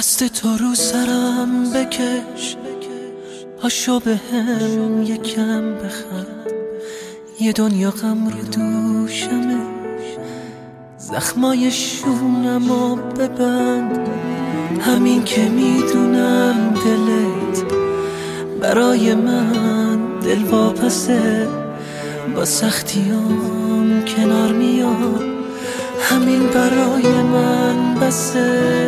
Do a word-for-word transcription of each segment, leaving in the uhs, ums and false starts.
دست تو رو سرم بکش، پاشو به هم یکم بخند. یه دنیا غم رو دوشمه، زخمای شونمو ببند. همین که میدونم دلت برای من دل واپسه، با سختیام کنار میام، همین برای من بسه.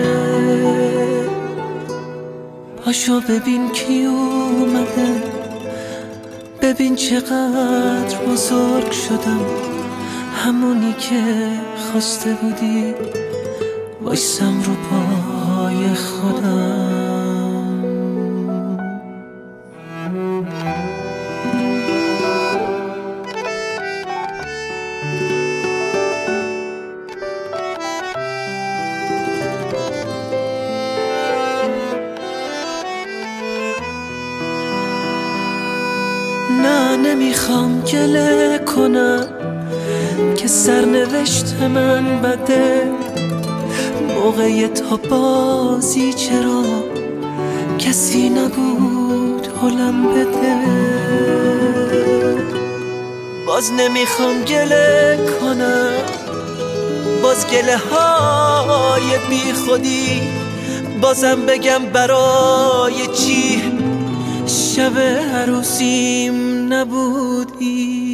پاشو ببین کی اومده، ببین چقدر بزرگ شدم، همونی که خواسته بودی وایسم رو پای خودم. نه نمیخوام گله کنم که سرنوشت من بده، موقع تا بازی چرا کسی نبود حلم بده. باز نمیخوام گله کنم، باز گله های بی خودی، بازم بگم برای چی شب عروسیم نبودی.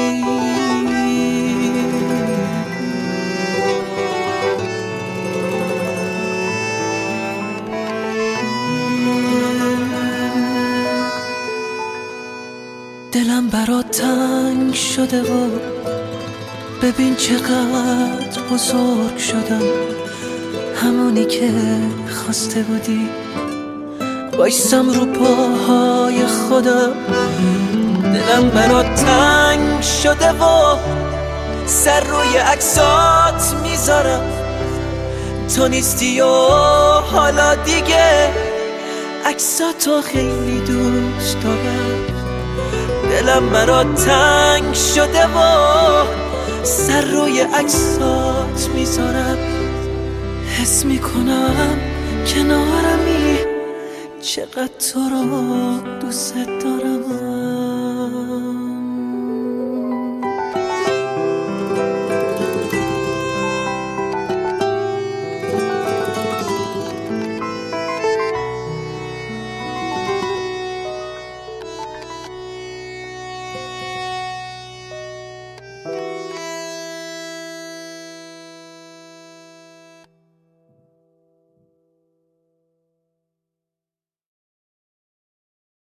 دلم برات تنگ شده و ببین چقدر بزرگ شدم، همونی که خواسته بودی وایسم رو پاهای خودم. دلم برات تنگ شده و سر روی عکسات میذارم، تو نیستی و حالا دیگه عکساتو خیلی دوست دارم. دلم برات تنگ شده و سر روی عکسات میذارم، حس میکنم کنارمی، چقدر تو رو دوست دارم.